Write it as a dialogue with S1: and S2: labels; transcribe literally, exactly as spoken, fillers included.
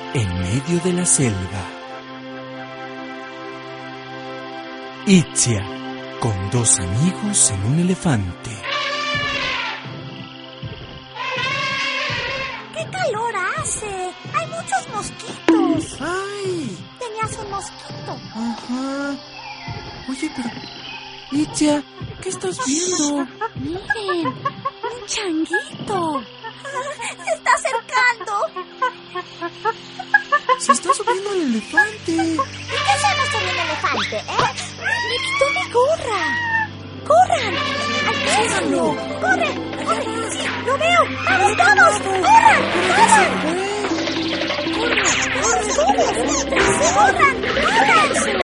S1: en medio de la selva. Itzia, con dos amigos en un elefante.
S2: ¡Qué calor hace! ¡Hay muchos mosquitos!
S3: ¡Ay!
S2: Tenías un mosquito.
S3: Ajá. Oye, pero... Itzia, ¿qué estás viendo?
S2: Miren, un changuito. Se está acercando.
S3: Se está subiendo el elefante.
S2: ¿Y qué hacemos con un elefante, eh? Me quitó mi gorra. ¡Corran! ¡Alcánzalo! ¡Corre! ¡Corre! ¡Sí, lo veo! ¡Vamos, vamos! ¡Corran! ¡Corran! ¡Corran! ¡Corran! ¡Corran! ¡Corran!